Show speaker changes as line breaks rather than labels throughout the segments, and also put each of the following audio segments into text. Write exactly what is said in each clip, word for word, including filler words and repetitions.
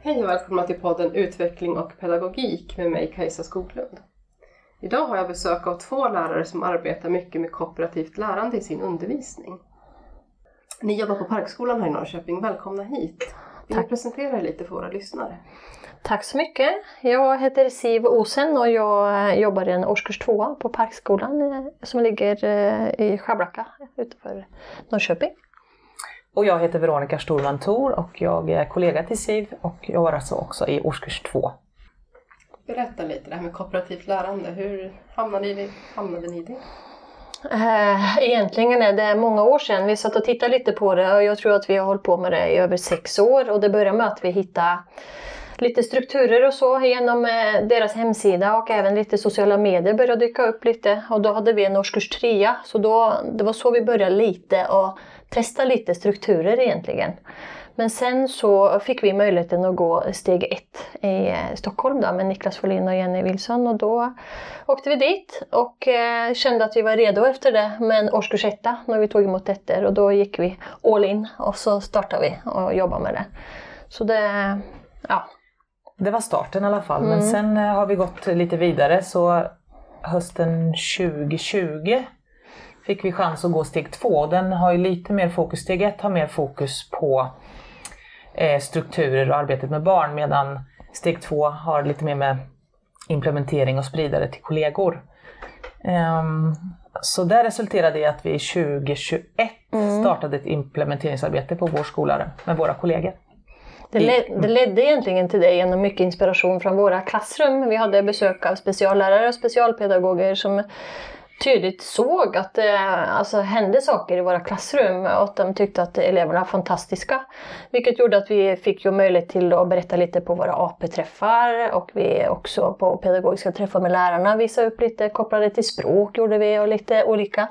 Hej och välkomna till podden Utveckling och pedagogik med mig Kajsa Skoglund. Idag har jag besök av två lärare som arbetar mycket med kooperativt lärande i sin undervisning. Ni jobbar på Parkskolan här i Norrköping. Välkomna hit. Vill ni presentera er lite för våra lyssnare?
Tack så mycket. Jag heter Siv Osen och jag jobbar i en årskurs två på Parkskolan som ligger i Skärblacka utanför Norrköping.
Och jag heter Veronica Storman Thor och jag är kollega till Siv och jag var alltså också i årskurs två.
Berätta lite det här med kooperativt lärande. Hur hamnade ni, hamnade ni i det?
Egentligen är det många år sedan. Vi satt och tittade lite på det och jag tror att vi har hållit på med det i över sex år. Och det började med att vi hittade lite strukturer och så genom deras hemsida och även lite sociala medier började dyka upp lite. Och då hade vi en årskurs trea, så då, det var så vi började lite och testa lite strukturer egentligen. Men sen så fick vi möjligheten att gå steg ett i Stockholm då, med Niklas Folin och Jenny Wilson. Och då åkte vi dit och eh, kände att vi var redo efter det med en årskurs etta när vi tog emot ettor. Och då gick vi all in och så startade vi och jobbade med det. Så det, ja.
Det var starten i alla fall,
Mm.
men sen har vi gått lite vidare, så hösten tjugo tjugo fick vi chans att gå steg två. Den har ju lite mer fokus, steg ett har mer fokus på eh, strukturer och arbetet med barn, medan steg två har lite mer med implementering och spridare till kollegor. Um, så det resulterade i att vi tjugo tjugoett mm. startade ett implementeringsarbete på vår skola med våra kollegor.
Det, led, det ledde egentligen till det genom mycket inspiration från våra klassrum. Vi hade besök av speciallärare och specialpedagoger som tydligt såg att det alltså, hände saker i våra klassrum och att de tyckte att eleverna var fantastiska. Vilket gjorde att vi fick ju möjlighet till att berätta lite på våra A P-träffar och vi också på pedagogiska träffar med lärarna visade upp lite kopplade till språk gjorde vi och lite olika.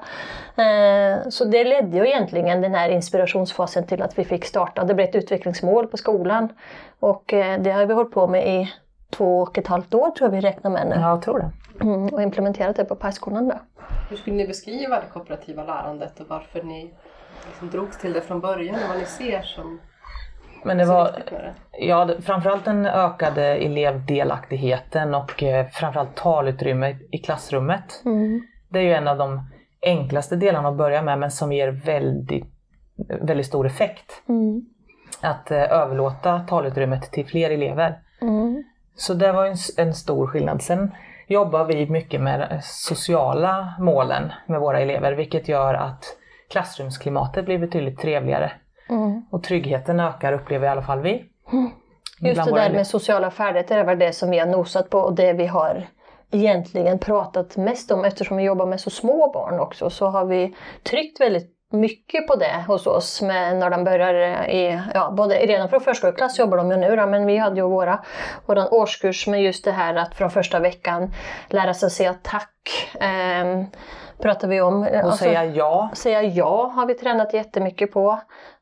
Så det ledde ju egentligen den här inspirationsfasen till att vi fick starta. Det blev ett utvecklingsmål på skolan och det har vi hållit på med i två och ett halvt år tror jag vi räknar med nu.
Ja, jag tror det.
Mm, och implementerat det på Parkskolan då.
Hur skulle ni beskriva det kooperativa lärandet och varför ni liksom drogs till det från början och vad ni ser som
Men det var,
det?
ja, framförallt den ökade elevdelaktigheten och eh, framförallt talutrymme i klassrummet.
Mm.
Det är ju en av de enklaste delarna att börja med, men som ger väldigt, väldigt stor effekt.
Mm.
Att eh, överlåta talutrymmet till fler elever.
Mm.
Så det var en, en stor skillnad. Sen jobbar vi mycket med sociala målen med våra elever, vilket gör att klassrumsklimatet blir betydligt trevligare.
Mm.
Och tryggheten ökar, upplever i alla fall vi.
Mm. Just det där med sociala färdigheter är väl det som vi har nosat på och det vi har egentligen pratat mest om, eftersom vi jobbar med så små barn också, så har vi tryckt väldigt mycket på det hos oss med, när de börjar i, ja, både redan från förskoleklass jobbar de ju nu då, men vi hade ju våra, våran årskurs med just det här att från första veckan lära sig att säga tack, eh, pratar vi om.
Och alltså, säga ja.
Säga ja har vi tränat jättemycket på.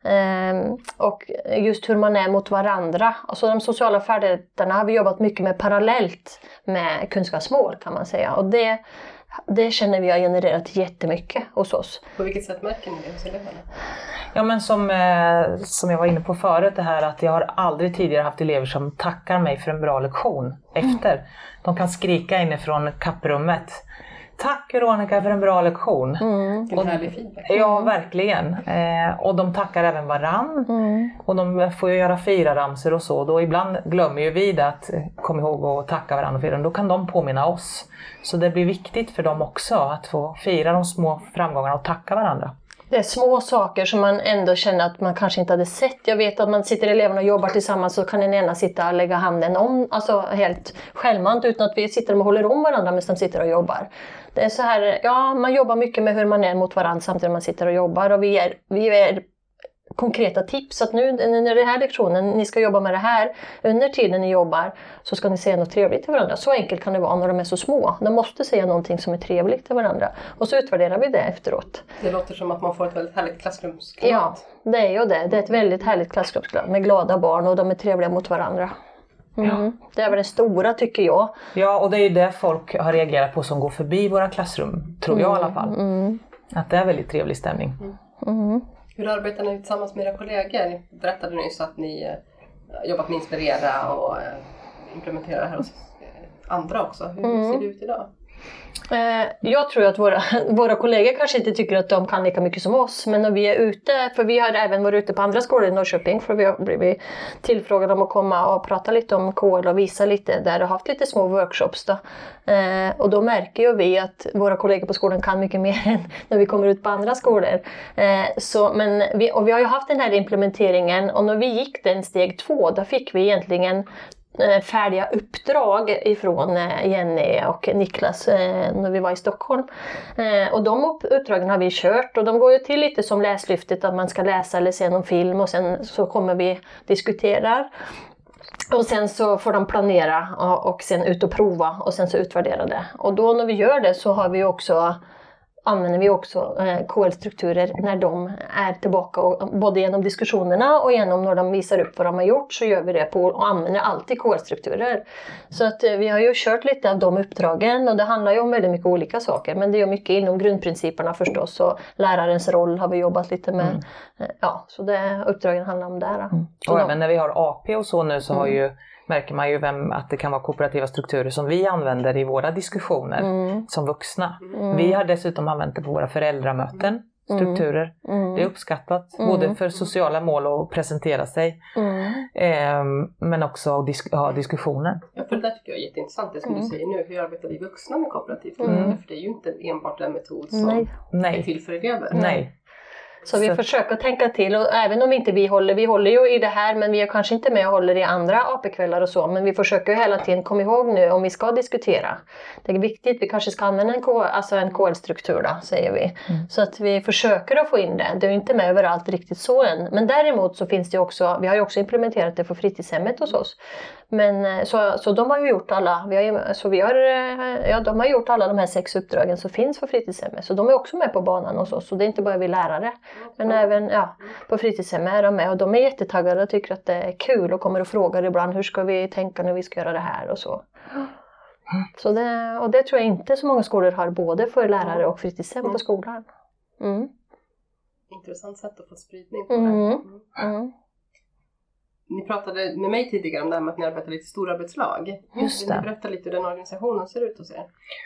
Eh, och just hur man är mot varandra. Alltså de sociala färdigheterna har vi jobbat mycket med parallellt med kunskapsmål kan man säga. Och det Det känner vi har genererat jättemycket hos oss.
På vilket sätt märker ni det hos eleverna?
Ja, men som, eh, som jag var inne på förut, det här att jag har aldrig tidigare haft elever som tackar mig för en bra lektion efter. Mm. De kan skrika inifrån kapprummet. Tack Veronica för en bra lektion.
Mm.
En härlig feedback.
Ja, verkligen. Eh, och de tackar även varann. Mm. Och de får ju göra fyraramser och så. Då ibland glömmer ju vi det att kom ihåg att tacka varandra för det. Då kan de påminna oss. Så det blir viktigt för dem också att få fira de små framgångarna och tacka varandra.
Det är små saker som man ändå känner att man kanske inte hade sett. Jag vet att man sitter eleverna och jobbar tillsammans så kan den ena sitta och lägga handen om, alltså helt självmant utan att vi sitter och håller om varandra medan de sitter och jobbar. Det är så här, ja man jobbar mycket med hur man är mot varandra samtidigt som man sitter och jobbar och vi är, vi är konkreta tips att nu när den här lektionen, ni ska jobba med det här under tiden ni jobbar så ska ni säga något trevligt till varandra. Så enkelt kan det vara när de är så små. De måste säga någonting som är trevligt till varandra och så utvärderar vi det efteråt.
Det låter som att man får ett väldigt härligt klassrumsklimat.
Ja, det är ju det. Det är ett väldigt härligt klassrumsklimat med glada barn och de är trevliga mot varandra. Mm. Ja. Det är väl det stora tycker jag.
Ja, och det är ju det folk har reagerat på som går förbi våra klassrum, tror jag mm. i alla fall.
Mm.
Att det är väldigt trevlig stämning.
Mm.
Hur arbetar ni tillsammans med era kollegor? Ni berättade nyss att ni jobbat med inspirera och implementera det här hos andra också. Hur
Mm.
ser det ut idag?
Jag tror att våra, våra kollegor kanske inte tycker att de kan lika mycket som oss. Men när vi är ute, för vi har även varit ute på andra skolor i Norrköping. För vi har blivit tillfrågade om att komma och prata lite om K L och visa lite. Där och haft lite små workshops då. Och då märker ju vi att våra kollegor på skolan kan mycket mer än när vi kommer ut på andra skolor. Så, men vi, och vi har ju haft den här implementeringen. Och när vi gick den steg två, då fick vi egentligen färdiga uppdrag ifrån Jenny och Niklas när vi var i Stockholm. Och de uppdragen har vi kört och de går ju till lite som läslyftet, att man ska läsa eller se någon film och sen så kommer vi diskutera. Och sen så får de planera och sen ut och prova och sen så utvärdera det. Och då när vi gör det så har vi också använder vi också eh, K L-strukturer när de är tillbaka, och, både genom diskussionerna och genom när de visar upp vad de har gjort, så gör vi det på och använder alltid K L-strukturer. Så att eh, vi har ju kört lite av de uppdragen och det handlar ju om väldigt mycket olika saker, men det är mycket inom grundprinciperna förstås, och lärarens roll har vi jobbat lite med. Mm. Eh, ja, så det uppdragen handlar om det. Mm.
Och även när vi har A P och så nu så mm. har ju märker man ju vem, att det kan vara kooperativa strukturer som vi använder i våra diskussioner mm. som vuxna. Mm. Vi har dessutom använt det på våra föräldramöten, strukturer. Mm. Det är uppskattat, mm. både för sociala mål och presentera sig, mm. eh, men också att disk- ha diskussioner.
Ja, för det där tycker jag är jätteintressant, det som mm. du säger nu. Hur arbetar vi vuxna med kooperativt lärande? Mm. För det är ju inte enbart en metod som
Nej.
är till för elever.
Nej.
Så vi så. försöker tänka till, och även om inte vi håller, vi håller ju i det här, men vi är kanske inte med och håller i andra A P-kvällar och så, men vi försöker ju hela tiden komma ihåg nu om vi ska diskutera. Det är viktigt, vi kanske ska använda en, K, alltså en K L-struktur då, säger vi. Mm. Så att vi försöker att få in det, det är ju inte med överallt riktigt så än. Men däremot så finns det också, vi har ju också implementerat det för fritidshemmet hos oss. Men så, så de har ju gjort alla, vi har, så vi har, ja, de har gjort alla de här sex uppdragen som finns för fritidshemmet. Så de är också med på banan hos oss, så det är inte bara vi lärare. Men även ja, på fritidshemmet är de med, och de är jättetaggade och tycker att det är kul och kommer och frågar ibland hur ska vi tänka när vi ska göra det här och så. Så det, och det tror jag inte så många skolor har, både för lärare och fritidshem på skolan. Mm.
Intressant sätt att få spridning på det.
Mm. Mm.
Ni pratade med mig tidigare om det här med att ni arbetar lite storarbetslag.
Just det.
Vill ni berätta lite hur den organisationen ser ut hos er?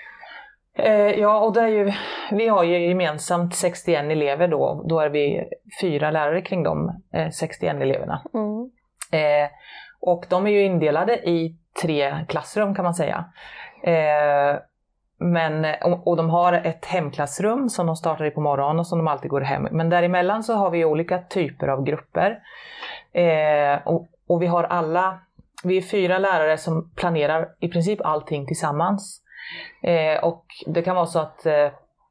Eh, ja, och det är ju, vi har ju gemensamt sextioen elever då. Då är vi fyra lärare kring de eh, sextioen eleverna.
Mm.
Eh, och de är ju indelade i tre klassrum kan man säga. Eh, men, och, och de har ett hemklassrum som de startar i på morgonen och som de alltid går hem. Men däremellan så har vi olika typer av grupper. Eh, och, och vi har alla, vi är fyra lärare som planerar i princip allting tillsammans. Eh, och det kan vara så att eh,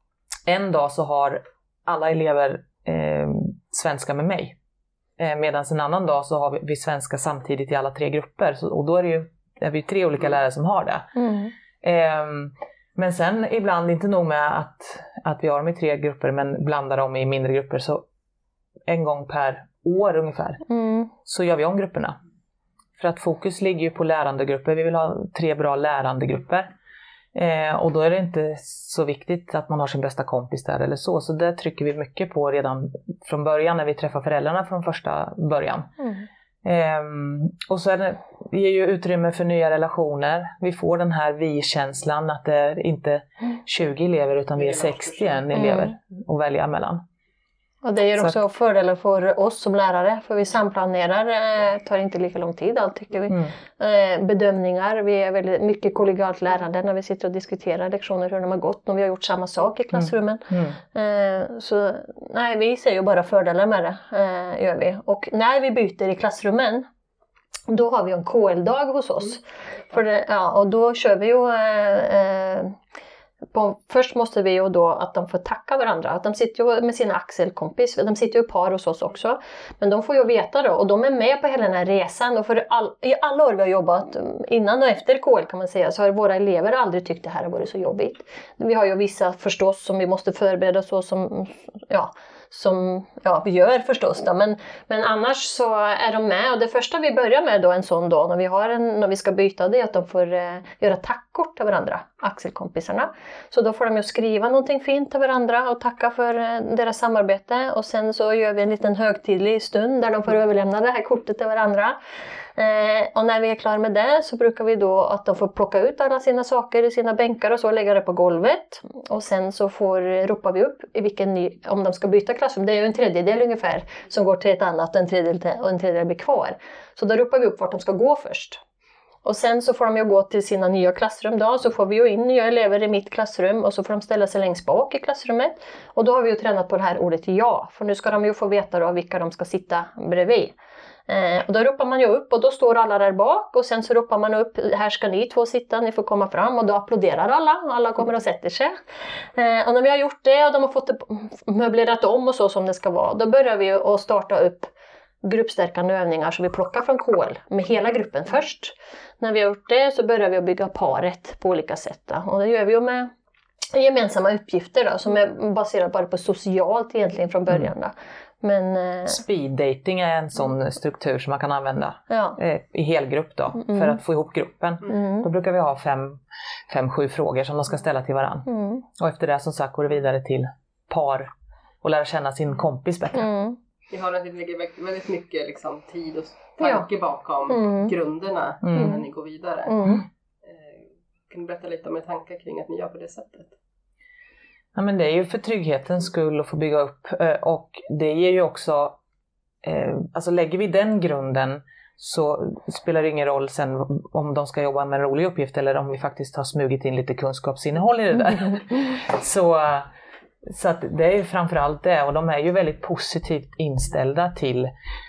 en dag så har alla elever eh, svenska med mig. Eh, medan en annan dag så har vi, vi svenska samtidigt i alla tre grupper. Så, och då är det ju är vi tre olika lärare som har det.
Mm.
Eh, men sen ibland inte nog med att, att vi har dem i tre grupper, men blandar dem i mindre grupper. Så en gång per år ungefär
mm.
så gör vi om grupperna. För att fokus ligger ju på lärandegrupper. Vi vill ha tre bra lärandegrupper. Eh, och då är det inte så viktigt att man har sin bästa kompis där eller så. Så det trycker vi mycket på redan från början när vi träffar föräldrarna från första början.
Mm.
Eh, och så är det, det ger ju utrymme för nya relationer. Vi får den här vi-känslan att det är inte tjugo elever utan vi är sextioen elever mm. att välja mellan.
Och det ger också
så.
fördelar för oss som lärare, för vi samplanerar, eh, tar inte lika lång tid allt tycker vi.
Mm.
Eh, bedömningar, vi är väldigt mycket kollegialt lärande när vi sitter och diskuterar lektioner, hur de har gått, och vi har gjort samma sak i klassrummen.
Mm. Mm.
Eh, så nej, vi ser ju bara fördelar med det, eh, gör vi. Och när vi byter i klassrummen, då har vi en K L-dag hos oss. Mm. För det, ja, och då kör vi ju... Eh, eh, På, först måste vi ju då att de får tacka varandra. Att de sitter ju med sina axelkompis. De sitter ju par hos oss också. Men de får ju veta då. Och de är med på hela den här resan. Och för all, i alla år vi har jobbat, innan och efter K L kan man säga, så har våra elever aldrig tyckt det här har varit så jobbigt. Vi har ju vissa förstås som vi måste förbereda så som... Ja, som ja, vi gör förstås då. Men, men annars så är de med, och det första vi börjar med då en sån dag när vi, har en, när vi ska byta, det är att de får eh, göra tackkort till varandra, axelkompisarna. Så då får de ju skriva någonting fint till varandra och tacka för eh, deras samarbete, och sen så gör vi en liten högtidlig stund där de får överlämna det här kortet till varandra. Eh, och när vi är klara med det så brukar vi då att de får plocka ut alla sina saker i sina bänkar och så lägga det på golvet. Och sen så får, ropar vi upp i vilken ny, om de ska byta klassrum. Det är ju en tredjedel ungefär som går till ett annat och en tredjedel, och en tredjedel blir kvar. Så då ropar vi upp vart de ska gå först. Och sen så får de ju gå till sina nya klassrum då, så får vi ju in nya elever i mitt klassrum och så får de ställa sig längst bak i klassrummet. Och då har vi ju tränat på det här ordet ja, för nu ska de ju få veta då vilka de ska sitta bredvid. Eh, och då ropar man ju upp och då står alla där bak och sen så ropar man upp, här ska ni två sitta, ni får komma fram, och då applåderar alla, alla kommer och sätter sig. Eh, och när vi har gjort det och de har fått det möblerat om och så som det ska vara, då börjar vi ju att starta upp gruppstärkande övningar så vi plockar från K L med hela gruppen först. När vi har gjort det så börjar vi att bygga paret på olika sätt. Och det gör vi ju med gemensamma uppgifter då, som är baserade bara på socialt egentligen från början. Då. Men, eh...
Speed dating är en sån struktur som man kan använda
ja.
eh, i helgrupp då,
mm.
för att få ihop gruppen.
Mm.
Då brukar vi ha fem, fem, sju frågor som de ska ställa till varandra. Mm. Och efter det som sagt går det vidare till par och lära känna sin kompis bättre.
Mm.
Vi har att det ligger väldigt mycket liksom, tid och tanke ja. bakom
mm.
grunderna
mm.
innan ni går vidare.
Mm.
Eh, kan du berätta lite om er tankar kring att ni gör på det sättet?
Ja, men det är ju för trygghetens skull att få bygga upp, och det ger ju också, eh, alltså lägger vi den grunden så spelar det ingen roll sen om de ska jobba med en rolig uppgift eller om vi faktiskt har smugit in lite kunskapsinnehåll i det där. så så att det är ju framförallt det, och de är ju väldigt positivt inställda till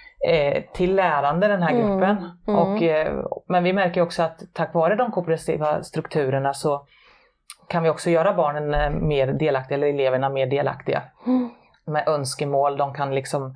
eh, till lärande den här gruppen.
Mm. Mm.
Och, eh, men vi märker också att tack vare de kooperativa strukturerna så kan vi också göra barnen mer delaktiga, eller eleverna mer delaktiga.
Mm.
Med önskemål, de kan liksom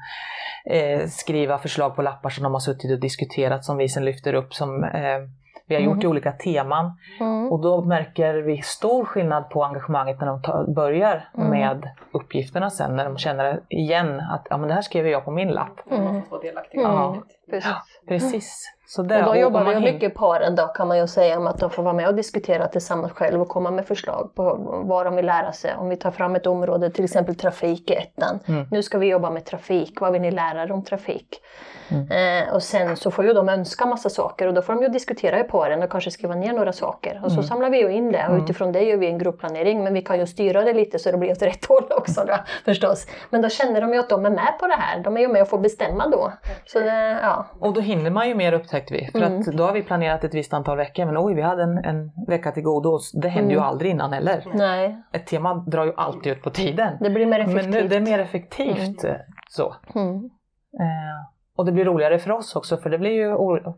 eh, skriva förslag på lappar som de har suttit och diskuterat, som vi sen lyfter upp, som eh, vi har gjort
mm.
i olika teman.
Mm.
Och då märker vi stor skillnad på engagemanget när de tar, börjar mm. med uppgifterna sen, när de känner igen att ja, men det här skrev jag på min lapp.
Mm. Man får vara delaktiga.
Mm. Precis.
Ja, precis. Så där,
och då
och
jobbar vi
hin-
mycket paren då, kan man ju säga, om att de får vara med och diskutera tillsammans själv och komma med förslag på vad de vill lära sig. Om vi tar fram ett område, till exempel trafik i ettan.
Mm.
Nu ska vi jobba med trafik, vad vill ni lära er om trafik?
Mm.
Eh, och sen så får ju de önska massa saker och då får de ju diskutera i paren och kanske skriva ner några saker. Och så
Mm.
samlar vi ju in det och utifrån det gör vi en gruppplanering, men vi kan ju styra det lite så det blir åt rätt håll också då, förstås. Men då känner de ju att de är med på det här, de är ju med och får bestämma då. Så det, ja.
Och då hinner man ju mer, upptäckte vi. För
Mm.
att då har vi planerat ett visst antal veckor, men oj, vi hade en, en vecka till godo. Det hände
Mm.
ju aldrig innan heller.
Nej,
Ett tema drar ju alltid ut på tiden.
det blir mer effektivt.
Men nu, det är mer effektivt så.
Mm.
Eh, och det blir roligare för oss också, för det blir ju o-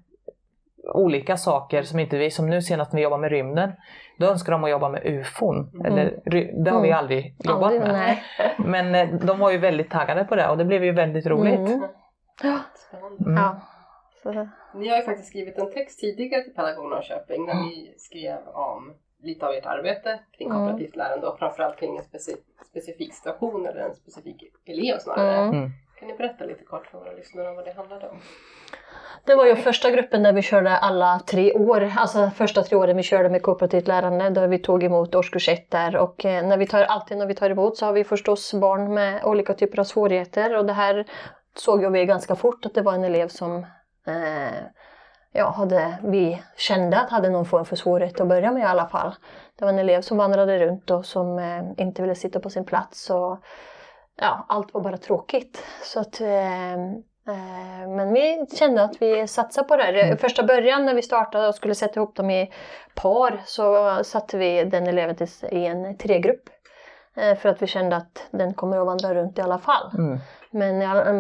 olika saker som inte vi, som nu senast när vi jobbar med rymden, då önskar de att jobba med U F O N.
Mm.
Eller, ry- det har vi
Mm.
aldrig jobbat
Aldrig,
med.
nej.
Men eh, de var ju väldigt taggade på det och det blev ju väldigt roligt.
Mm. Ja.
Spännande.
Mm.
Ja. Så det.
Ni har ju faktiskt skrivit en text tidigare till Pedagog Norrköping där ni skrev om lite av ert arbete kring
Mm.
kooperativt lärande och framförallt kring en speci- specifik situation eller en specifik elev snarare.
Mm.
Mm.
Kan ni berätta lite kort för våra lyssnare om vad det handlade om?
Det var ju första gruppen där vi körde alla tre år, alltså första tre åren vi körde med kooperativt lärande, där vi tog emot årskurs ett där, och eh, när vi tar, alltid när vi tar emot så har vi förstås barn med olika typer av svårigheter, och det här såg vi ganska fort att det var en elev som eh, ja, hade, vi kände att hade någon form för svårighet att börja med i alla fall. Det var en elev som vandrade runt och som eh, inte ville sitta på sin plats, och ja, allt var bara tråkigt. Så att eh, Men vi kände att vi satsade på det här. Mm. Första början när vi startade och skulle sätta ihop dem i par så satte vi den eleven i en tregrupp. För att vi kände att den kommer att vandra runt i alla fall.
Mm.
Men,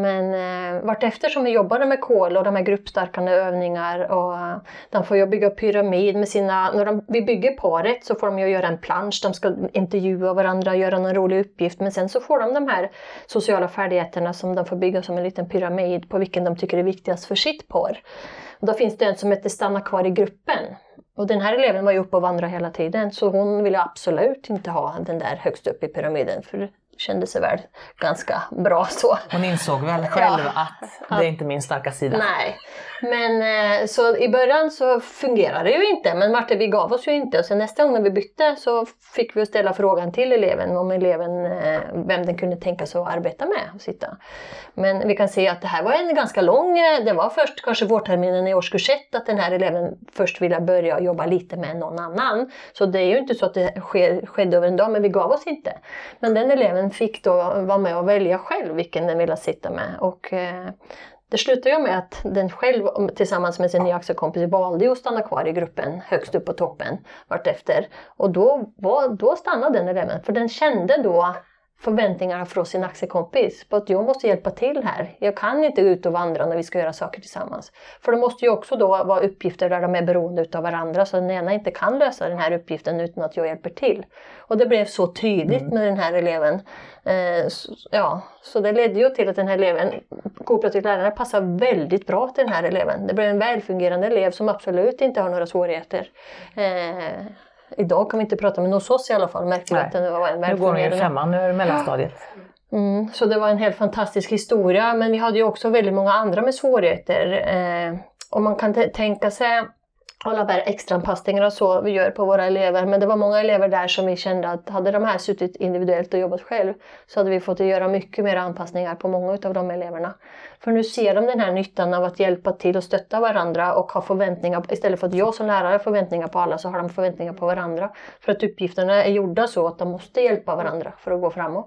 men vart efter som vi jobbade med K L och de här gruppstärkande övningar, och de får ju bygga pyramid med sina, när de, vi bygger paret så får de ju göra en plansch, de ska intervjua varandra, göra någon rolig uppgift, men sen så får de de här sociala färdigheterna som de får bygga som en liten pyramid på vilken de tycker är viktigast för sitt par. Och då finns det en som heter stanna kvar i gruppen. Och den här eleven var ju uppe och vandrade hela tiden, så hon ville absolut inte ha den där högst upp i pyramiden. För kände sig väl ganska bra så.
Hon insåg väl själv
Ja.
att det är inte min starka sida.
Nej, men eh, så i början så fungerade det ju inte, men Martin, vi gav oss ju inte. Och sen nästa gång när vi bytte så fick vi ställa frågan till eleven om eleven, eh, vem den kunde tänka sig att arbeta med och sitta. Men vi kan se att det här var en ganska lång, det var först kanske vårterminen i årskurs ett att den här eleven först ville börja jobba lite med någon annan. Så det är ju inte så att det sker, skedde över en dag, men vi gav oss inte. Men den eleven fick då vara med och välja själv vilken den ville sitta med. Och eh, det slutade ju med att den själv tillsammans med sin nya axelkompis valde att stanna kvar i gruppen högst upp på toppen vartefter. Och då, var, då stannade den eleven, för den kände då förväntningarna från sin axelkompis på att jag måste hjälpa till här. Jag kan inte ut och vandra när vi ska göra saker tillsammans. För det måste ju också då vara uppgifter där de är beroende av varandra, så den ena inte kan lösa den här uppgiften utan att jag hjälper till. Och det blev så tydligt mm. med den här eleven. Eh, så, ja, så det ledde ju till att den här eleven, kooperativt lärare, passar väldigt bra till den här eleven. Det blev en välfungerande elev som absolut inte har några svårigheter. Eh, Idag kan vi inte prata med hos oss i alla fall. Märker att det var en
nu går vi i femman, nu är det mellanstadiet.
Mm, så det var en helt fantastisk historia. Men vi hade ju också väldigt många andra med svårigheter. Eh, och man kan t- tänka sig alla där extra anpassningar och så vi gör på våra elever. Men det var många elever där som vi kände att hade de här suttit individuellt och jobbat själv så hade vi fått göra mycket mer anpassningar på många av de eleverna. För nu ser de den här nyttan av att hjälpa till och stötta varandra och ha förväntningar. Istället för att jag som lärare har förväntningar på alla så har de förväntningar på varandra. För att uppgifterna är gjorda så att de måste hjälpa varandra för att gå framåt.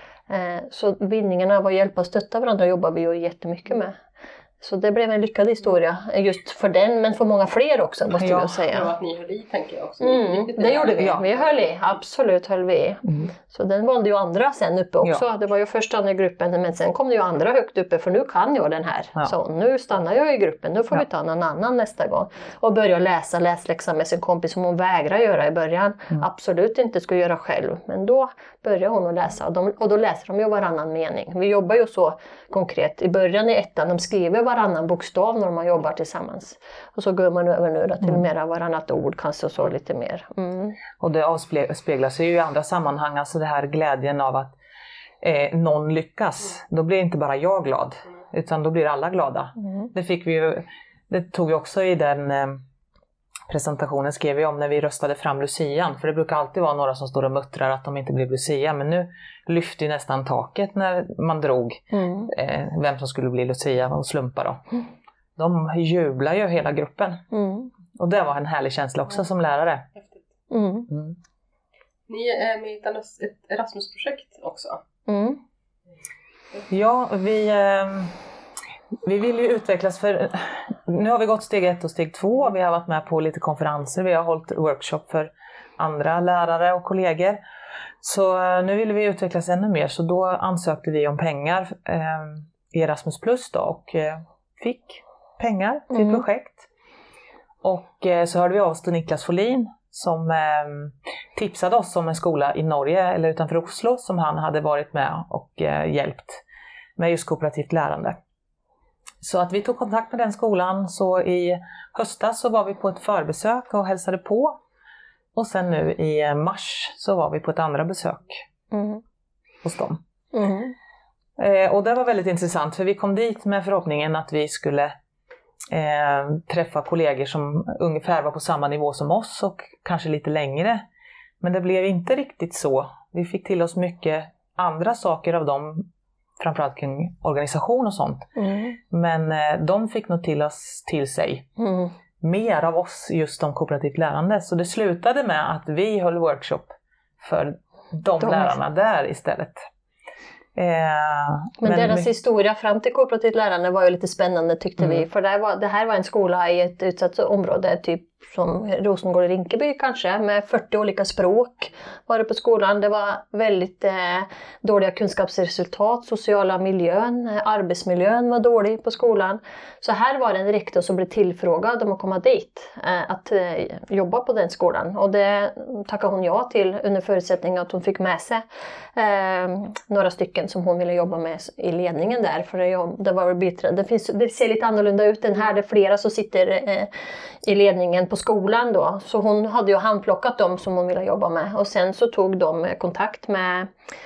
Så vinningarna av att hjälpa och stötta varandra jobbar vi ju jättemycket med. Så det blev en lyckad historia just för den, men för många fler också måste
ja,
jag säga.
Ja, att ni höll i tänker jag också.
Mm, det gjorde vi, ja. Vi höll i, absolut höll vi i. Mm. Så den valde ju andra sen uppe också. Ja. Det var ju först andra gruppen, men sen kom det ju andra högt uppe för nu kan jag den här. Ja. Så nu stannar jag i gruppen, nu får ja. vi ta någon annan nästa gång. Och börja läsa läsläxan med sin kompis som hon vägrar göra i början. Mm. Absolut inte skulle göra själv, men då börjar hon att läsa och, de, och då läser de ju varannan mening. Vi jobbar ju så konkret. I början i ettan, de skriver varannan bokstav när man jobbar tillsammans. Och så går man över nu då till mm. mera varannat ord kanske och så lite mer. Mm.
Och det avspeglar sig ju i andra sammanhang, alltså det här glädjen av att eh, någon lyckas. Då blir inte bara jag glad, utan då blir alla glada. Mm. Det fick vi ju, det tog vi också i den eh, presentationen, skrev vi om när vi röstade fram Lucian. För det brukar alltid vara några som står och muttrar att de inte blev Lucia. Men nu lyfte ju nästan taket när man drog mm. eh, vem som skulle bli Lucia och slumpa då. Mm. De jublar ju hela gruppen. Mm. Och det var en härlig känsla också som lärare.
Mm.
Mm. Ni är med i ett Erasmus-projekt också.
Mm.
Ja, vi, eh, vi vill ju utvecklas för... Nu har vi gått steg ett och steg två. Vi har varit med på lite konferenser. Vi har hållit workshop för andra lärare och kollegor. Så eh, nu vill vi utvecklas ännu mer. Så då ansökte vi om pengar eh, i Erasmus Plus då, och eh, fick pengar till mm. projekt. Och eh, så hörde vi av oss till Niklas Folin som eh, tipsade oss om en skola i Norge eller utanför Oslo som han hade varit med och eh, hjälpt med just kooperativt lärande. Så att vi tog kontakt med den skolan, så i höstas så var vi på ett förbesök och hälsade på. Och sen nu i mars så var vi på ett andra besök
mm.
hos dem.
Mm.
Eh, och det var väldigt intressant, för vi kom dit med förhoppningen att vi skulle eh, träffa kollegor som ungefär var på samma nivå som oss och kanske lite längre. Men det blev inte riktigt så. Vi fick till oss mycket andra saker av dem, framförallt kring organisation och sånt.
Mm.
Men eh, de fick nog till oss till sig
mm. mer
av oss just om kooperativt lärande. Så det slutade med att vi höll workshop för de, de lärarna där istället. Eh,
men, men deras vi... historia fram till kooperativt lärande var ju lite spännande tyckte mm. vi. För det här, var, det här var en skola i ett utsatt område, typ som Rosengård i Rinkeby kanske, med fyrtio olika språk var det på skolan. Det var väldigt eh, dåliga kunskapsresultat, sociala miljön, eh, arbetsmiljön var dålig på skolan. Så här var det en rektor som blev tillfrågad om att komma dit, eh, att eh, jobba på den skolan. Och det tackade hon ja till under förutsättning att hon fick med sig eh, några stycken som hon ville jobba med i ledningen där. För det, det, var bittra, det, finns, det ser lite annorlunda ut än här, det är flera som sitter eh, i ledningen på skolan då. Så hon hade ju handplockat dem som hon ville jobba med. Och sen så tog de kontakt med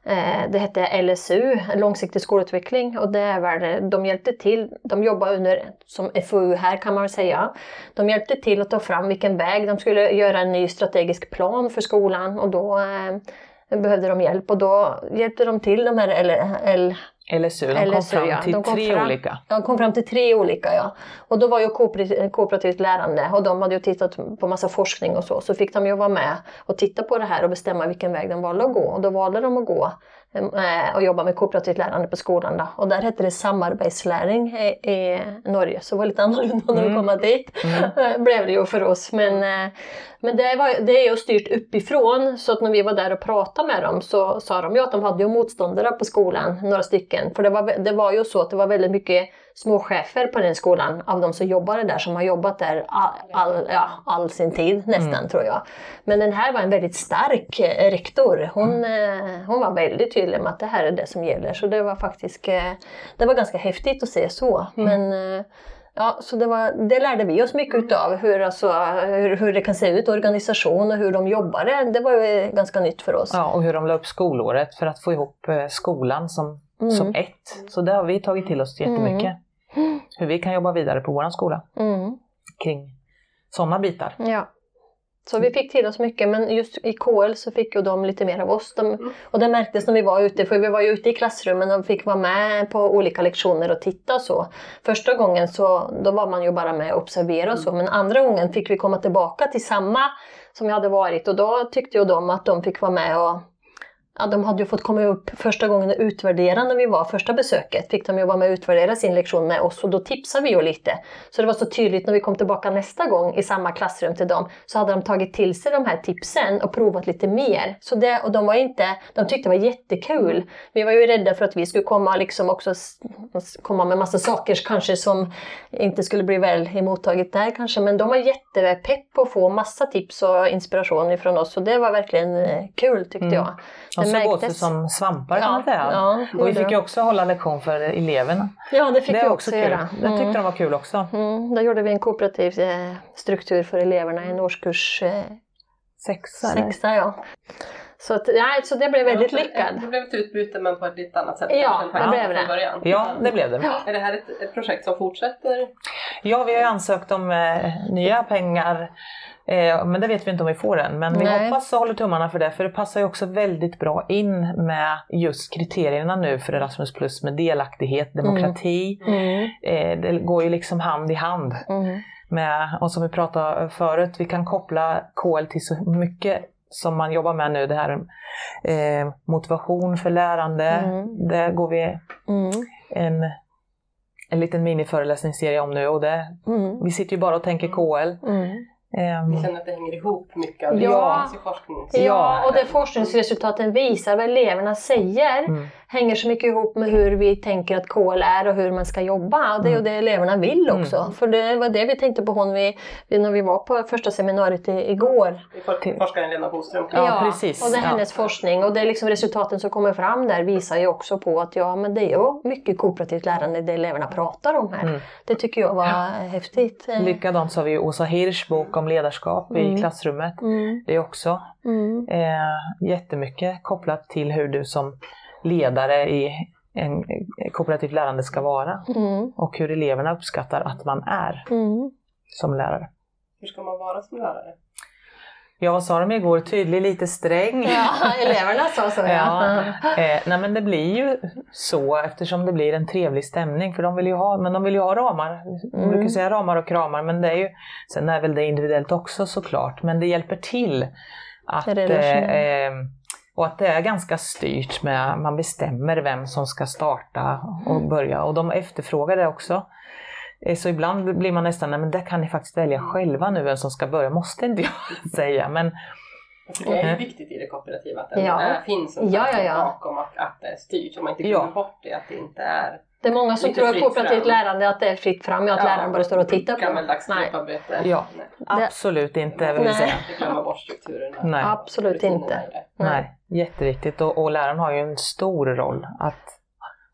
eh, det hette L S U, långsiktig skolutveckling, och det är väl, de hjälpte till, de jobbar under som F O U här kan man väl säga. De hjälpte till att ta fram vilken väg, de skulle göra en ny strategisk plan för skolan, och då eh, behövde de hjälp, och då hjälpte de till de här L, L
L S U, de kom
L S U,
fram
ja.
till
de kom
tre
fram,
olika.
De kom fram till tre olika, ja. Och då var ju kooperativt, kooperativt lärande, och de hade ju tittat på massa forskning och så. Så fick de ju vara med och titta på det här och bestämma vilken väg de valde att gå. Och då valde de att gå eh, och jobba med kooperativt lärande på skolan då. Och där hette det samarbetsläring i, i Norge. Så det var lite annorlunda när vi
Mm.
kom dit. Mm. Blev det ju för oss. Men, eh, men det, var, det är ju styrt uppifrån. Så att när vi var där och pratade med dem så sa de ju att de hade ju motståndare på skolan, några stycken. För det var, det var ju så att det var väldigt mycket småchefer på den skolan av de som jobbade där, som har jobbat där all, all, ja, all sin tid nästan mm. tror jag. Men den här var en väldigt stark eh, rektor. Hon, mm. eh, hon var väldigt tydlig med att det här är det som gäller. Så det var faktiskt eh, det var ganska häftigt att se så. Mm. Men eh, ja, så det, var, det lärde vi oss mycket utav, hur, alltså, hur, hur det kan se ut, organisation och hur de jobbade. Det var ju ganska nytt för oss.
Ja, och hur de la upp skolåret för att få ihop eh, skolan som, mm. som ett. Så det har vi tagit till oss jättemycket. Mm. Hur vi kan jobba vidare på vår skola mm. kring sådana bitar.
Ja. Så vi fick till oss mycket, men just i K L så fick ju de lite mer av oss. De, och det märktes när vi var ute, för vi var ju ute i klassrummen och fick vara med på olika lektioner och titta och så. Första gången så då var man ju bara med och observera och så, men andra gången fick vi komma tillbaka till samma som vi hade varit, och då tyckte ju de att de fick vara med och ja, de hade ju fått komma upp första gången och utvärdera när vi var första besöket. Fick de ju vara med och utvärdera sin lektion med oss, och då tipsade vi ju lite. Så det var så tydligt när vi kom tillbaka nästa gång i samma klassrum till dem, så hade de tagit till sig de här tipsen och provat lite mer. Så det, och de var inte, de tyckte det var jättekul. Vi var ju rädda för att vi skulle komma liksom också komma med massa saker kanske som inte skulle bli väl emottaget där kanske. Men de var jättepepp på att få massa tips och inspiration ifrån oss, så det var verkligen kul tyckte mm. jag.
De såg åt sig som svampar kan man säga.
Ja,
och vi fick ju också hålla lektion för eleverna.
Ja, det fick
det
vi
också
också göra.
Det tyckte mm. de var kul också.
Mm, då gjorde vi en kooperativ eh, struktur för eleverna i en årskurs eh,
sexa.
sexa ja. Så, att, ja, så det blev väldigt
ja,
lyckat.
Det blev ett utbyte, men på ett lite annat sätt.
Ja, det blev det.
Början.
Ja, det blev det.
Är det här ett, ett projekt som fortsätter?
Ja, vi har ansökt om eh, nya pengar. Eh, men det vet vi inte om vi får än. Men vi Nej. hoppas och håller tummarna för det. För det passar ju också väldigt bra in med just kriterierna nu för Erasmus plus, med delaktighet, demokrati. Mm. Eh, det går ju liksom hand i hand. Mm. Med, och som vi pratade förut, vi kan koppla K L till så mycket som man jobbar med nu. Det här eh, motivation för lärande. Mm. Där går vi mm. en, en liten miniföreläsningsserie om nu. Och det, mm. vi sitter ju bara och tänker K L.
Mm. Vi känner att det hänger ihop mycket av det
ja.
i forskningen.
Ja, och det forskningsresultaten visar, vad eleverna säger, mm. hänger så mycket ihop med hur vi tänker att K L är och hur man ska jobba. Och det är ju det eleverna vill också. Mm. För det var det vi tänkte på hon vi, när vi var på första seminariet i, igår.
Forskaren Lena Boström.
Ja, ja, precis. Och det är hennes ja. forskning. Och det är liksom resultaten som kommer fram där visar ju också på att ja, men det är ju mycket kooperativt lärande det eleverna pratar om här. Mm. Det tycker jag var ja. häftigt.
Likadant så har vi Åsa Hirsch bok om ledarskap mm. i klassrummet. Mm. Det är också mm. eh, jättemycket kopplat till hur du som ledare i en kooperativt lärande ska vara. Mm. Och hur eleverna uppskattar att man är mm. som lärare.
Hur ska man vara som lärare?
Ja, vad sa de igår? Tydlig, lite sträng.
Ja, eleverna sa så. Ja.
ja. Eh, nej, men det blir ju så eftersom det blir en trevlig stämning. För de vill ju ha, men de vill ju ha ramar. Man mm. brukar säga ramar och kramar. Men det är ju, sen är väl det individuellt också såklart. Men det hjälper till att... Eh, och att det är ganska styrt med, man bestämmer vem som ska starta och börja. Och de efterfrågar det också. Så ibland blir man nästan, nej men det kan ni faktiskt välja själva nu vem som ska börja. Måste inte jag säga. Men,
det är ju viktigt i det kooperativa att det
ja.
är, finns en
ja, ja, ja.
bakom att, att det är styrt. Så man inte glömmer ja. bort det, att det inte är...
Det är många som tror att kooperativt lärande att det är fritt fram. Ja, att ja. läraren bara står och tittar på.
Gammaldags grupparbete.
Ja, absolut inte vill jag säga.
Inte glömma bort strukturerna.
Nej.
Absolut inte.
Nej. Nej, jätteviktigt. Och, och läraren har ju en stor roll att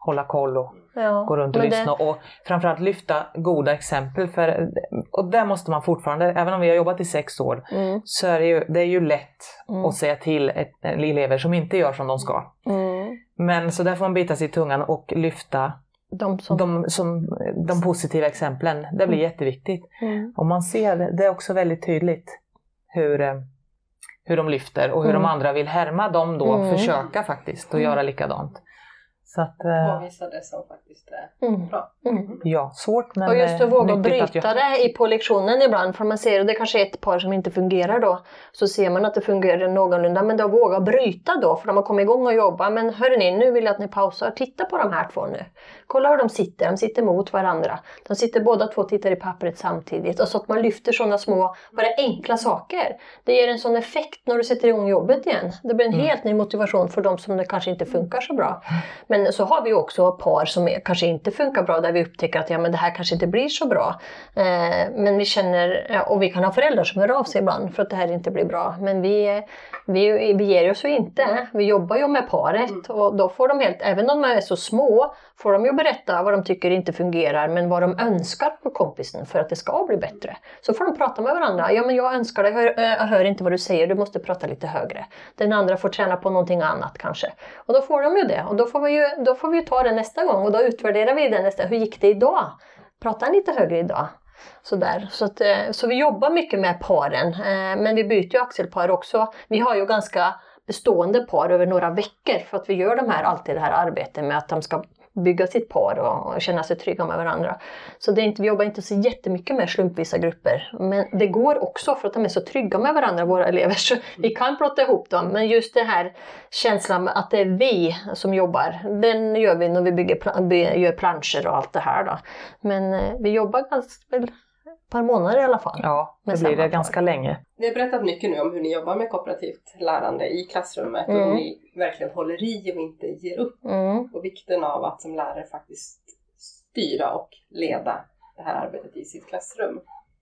hålla koll och
Ja,
gå runt och
men
lyssna.
det-
Och framförallt lyfta goda exempel. För, och där måste man fortfarande, även om vi har jobbat i sex år,
Mm.
så är det ju, det är ju lätt
Mm.
att säga till ett, elever som inte gör som de ska.
Mm.
Men så där får man bita sig i tungan och lyfta
De som...
de, som, de positiva exemplen. Det blir jätteviktigt.
Mm.
Och man ser, det är också väldigt tydligt hur, eh, hur de lyfter och hur
Mm.
de andra vill härma dem då,
Mm.
försöka faktiskt och
Mm.
göra likadant. Så att, eh,
Påvisa det som faktiskt är
Mm.
bra.
Mm.
ja, svårt men
Och just
eh,
att våga
nyttigt att
bryta
göra.
det i på lektionen ibland, för man ser att det kanske är ett par som inte fungerar då, så ser man att det fungerar någorlunda, men då våga bryta då, för de har kommit igång och jobba. Men hörni, nu vill jag att ni pausar, titta på de här två nu. Kolla hur de sitter, de sitter mot varandra. De sitter båda två och tittar i pappret samtidigt, och så att man lyfter sådana små, bara enkla saker. Det ger en sån effekt när du sätter igång jobbet igen. Det blir en
Mm.
helt ny motivation för de som det kanske inte funkar så bra. Men så har vi också par som är, kanske inte funkar bra, där vi upptäcker att ja, men det här kanske inte blir så bra. Eh, men vi känner, ja, och vi kan ha föräldrar som hör av sig ibland för att det här inte blir bra. Men vi, vi, vi ger oss ju inte. Vi jobbar ju med paret, och då får de helt, även om de är så små, får de ju berätta vad de tycker inte fungerar, men vad de önskar på kompisen för att det ska bli bättre. Så får de prata med varandra. Ja, men jag önskar det, jag hör, jag hör inte vad du säger, du måste prata lite högre. Den andra får träna på någonting annat kanske. Och då får de ju det, och då får vi ju, då får vi ju ta det nästa gång, och då utvärderar vi det nästa. Hur gick det idag? Prata lite högre idag. Sådär. Så, att, så vi jobbar mycket med paren, men vi byter ju axelpar också. Vi har ju ganska bestående par över några veckor, för att vi gör de här, alltid det här arbetet med att de ska bygga sitt par och, och känna sig trygga med varandra. Så det är inte, vi jobbar inte så jättemycket med slumpvisa grupper, men det går också för att de är så trygga med varandra, våra elever, så vi kan plåta ihop dem. Men just det här känslan att det är vi som jobbar, den gör vi när vi bygger, pla- gör planscher och allt det här då. Men eh, vi jobbar ganska väl ett par månader i alla fall.
Ja,
med
det blir
samma
det
par.
ganska länge.
Ni har berättat mycket nu om hur ni jobbar med kooperativt lärande i klassrummet och
Mm.
hur ni verkligen håller i och inte ger upp.
Mm.
Och vikten av att som lärare faktiskt styra och leda det här arbetet i sitt klassrum.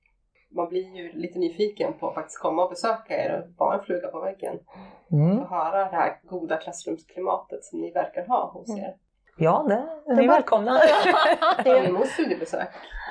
Man blir ju lite nyfiken på att faktiskt komma och besöka er och vara en fluga på väggen.
Mm.
Och höra det här goda klassrumsklimatet som ni verkar ha hos er.
Ja, det, ni är
var-
välkomna.
Tar ni emot studiebesök?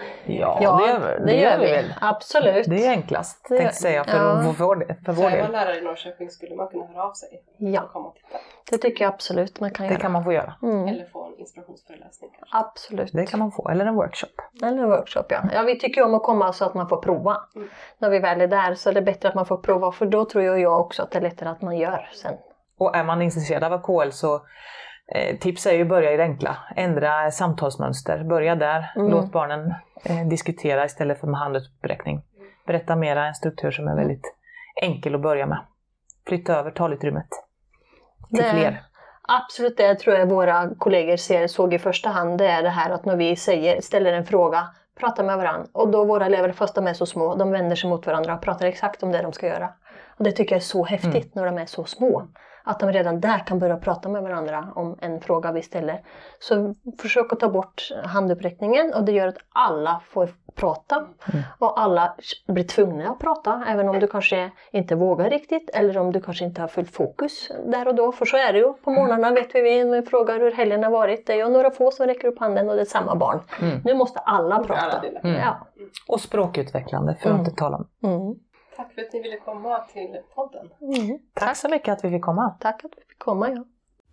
Ja,
Ja,
det gör, det gör vi väl.
Absolut.
Det är enklast,
Det gör-
tänkte säga, för,
ja.
för, vår, för
Så
vår
är man
del.
lärare i Norrköping skulle man kunna höra av sig
Ja.
och komma och titta.
Det tycker jag absolut man kan
Det
göra.
kan man få göra.
Mm.
Eller få en inspirationsföreläsning kanske.
Absolut.
Det kan man få, eller en workshop.
Eller en workshop, ja. Ja, vi tycker om att komma så att man får prova.
Mm.
När vi väl är där så är det bättre att man får prova, för då tror jag, jag också att det är lättare att man gör sen.
Och är man intresserad av K L så eh, tips är ju att börja i det enkla. Ändra samtalsmönster, börja där.
Mm.
Låt barnen eh, diskutera istället för med handuppräckning. Berätta mera en struktur som är väldigt enkel att börja med. Flytta över talutrymmet till
Det-
fler.
Absolut, det tror jag våra kollegor ser, såg i första hand, det är det här att när vi säger, ställer en fråga, prata med varandra. Och då våra elever, fast de är så små, de vänder sig mot varandra och pratar exakt om det de ska göra. Och det tycker jag är så häftigt
Mm.
när de är så små. Att de redan där kan börja prata med varandra om en fråga vi ställer. Så försök att ta bort handuppräckningen, och det gör att alla får prata.
Mm.
Och alla blir tvungna att prata, även om du kanske inte vågar riktigt, eller om du kanske inte har fullt fokus där och då. För så är det ju. På morgnarna vet vi, vi frågar hur helgen har varit. Det är ju några få som räcker upp handen och det är samma barn.
Mm.
Nu måste alla
Alla
prata.
delar.
Mm.
Ja.
Och språkutvecklande, för
Mm.
att inte tala om.
Mm.
Tack för att ni ville komma till podden.
Mm.
Tack så mycket att vi fick komma.
Tack att vi fick komma. Ja.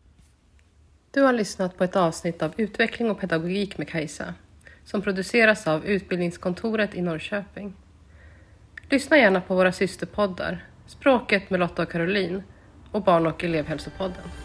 Du har lyssnat på ett avsnitt av Utveckling och pedagogik med Kajsa, som produceras av Utbildningskontoret i Norrköping. Lyssna gärna på våra systerpoddar, Språket med Lotta och Caroline och Barn- och elevhälsopodden.